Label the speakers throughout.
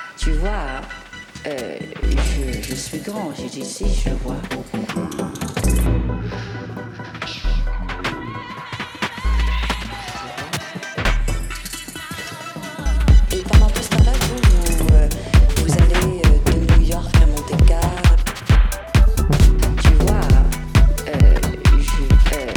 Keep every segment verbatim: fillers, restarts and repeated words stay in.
Speaker 1: Tu vois, euh, je, je suis grand, j'ai dit si, je le vois. Et pendant tout ce temps-là, vous, vous, euh, vous allez euh, de New York à Monte-Carlo. Tu vois, euh, je... Euh,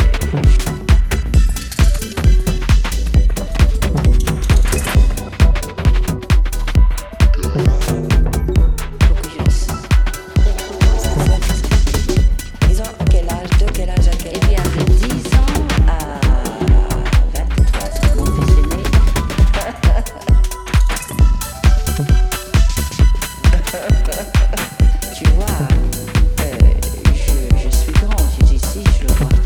Speaker 1: Ils ont quel âge, de quel âge à quel âge?
Speaker 2: Eh bien, de dix ans à vingt-trois ans, mon fils aîné.
Speaker 1: Tu vois, euh, je, je suis grand, j'ai dit si, je le vois.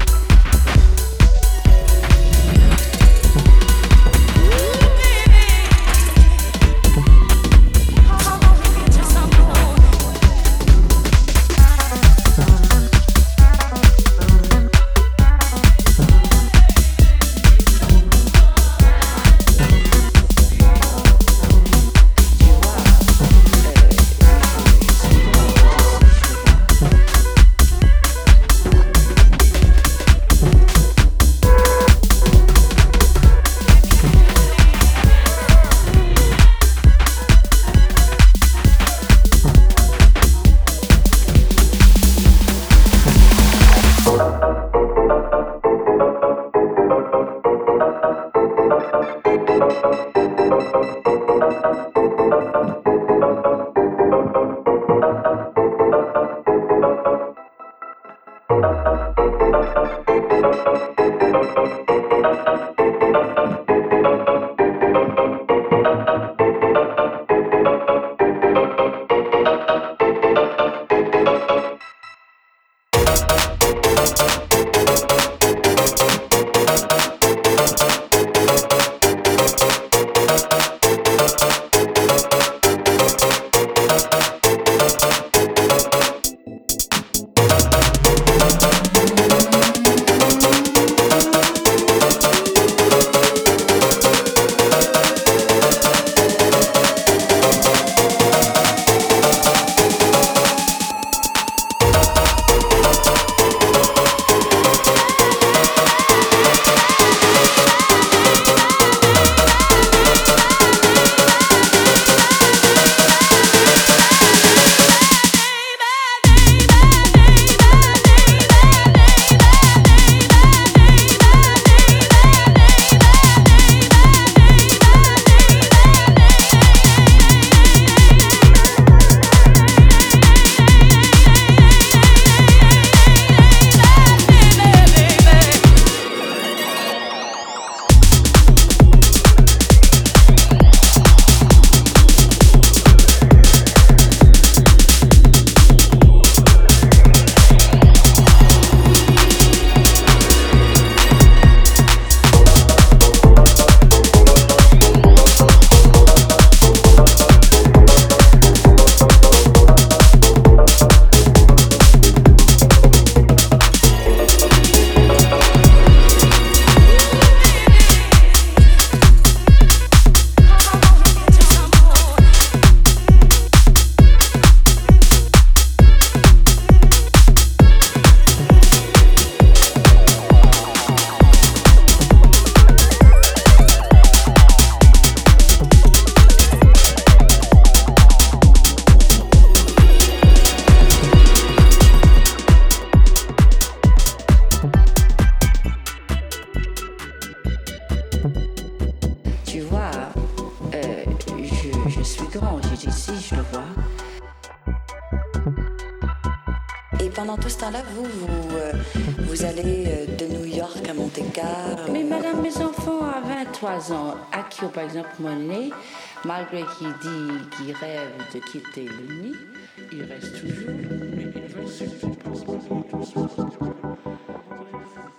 Speaker 1: Tu vois, euh, je, je suis grand, j'ai dit si, je le vois. Et pendant tout ce temps-là, vous, vous, euh, vous allez euh, de New York à Monte-Carlo.
Speaker 2: Mais madame, mes enfants à vingt-trois ans, à qui, par exemple, mon aîné, malgré qu'il dit qu'il rêve de quitter le nid, il reste toujours. Mais il reste toujours.